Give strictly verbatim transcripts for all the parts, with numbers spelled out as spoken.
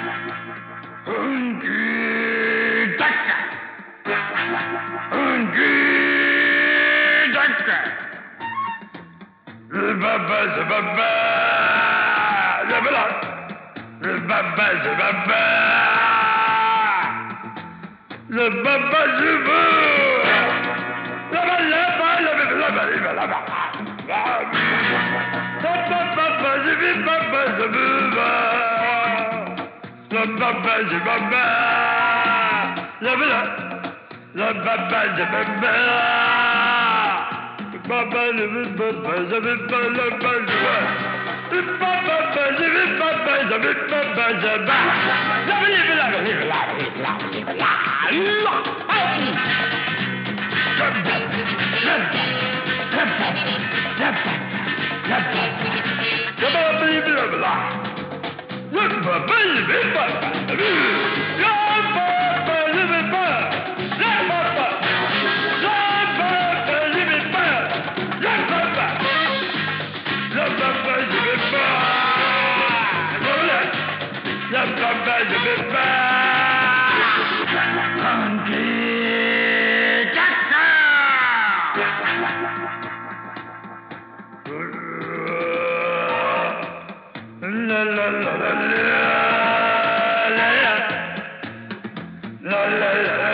Hunky Dunker. Hunky Dunker. Baba Baba. Zabala. Baba Baba. Le Baba Zubu. La la la la la la la la la. Baba Baba Zubu Baba Zubu. La Baba Zubu. La la la Baba Zubu. Baba Zubu Baba Zubu la Baba Zubu. Baba Zubu Baba Zubu Baba Zubu. La la la la la la la. La la la la la la la la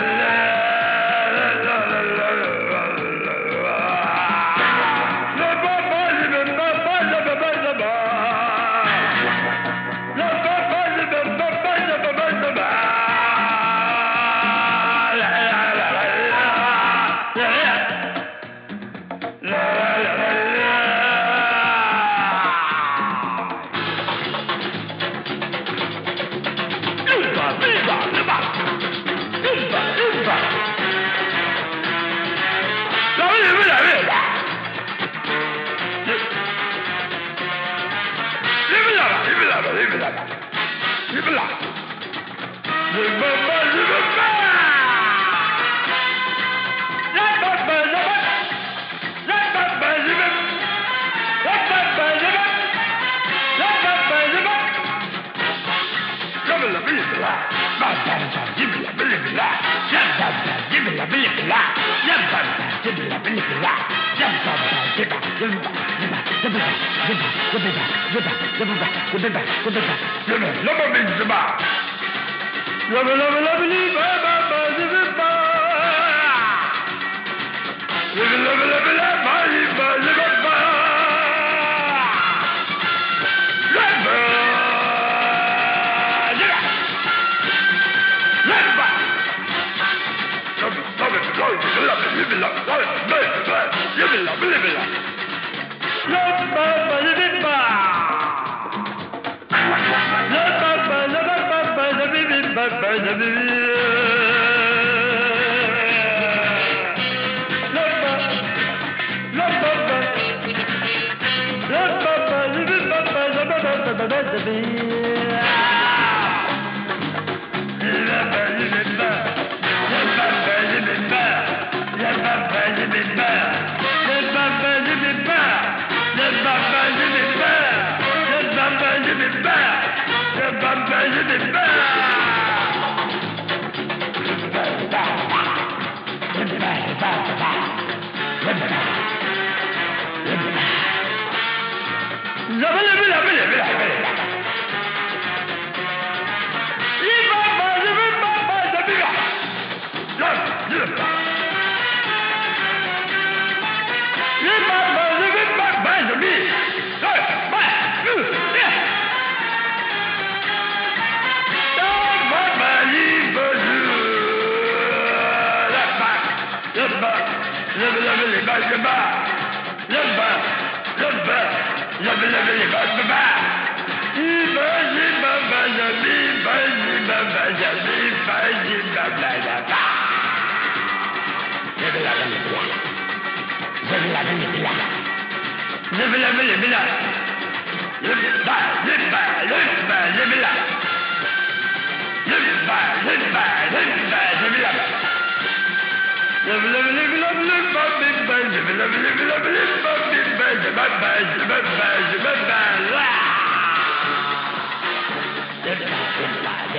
Everybody, everybody.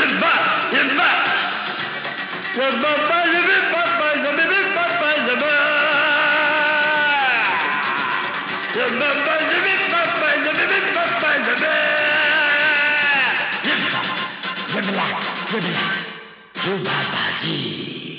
Zubaba, Zubaba,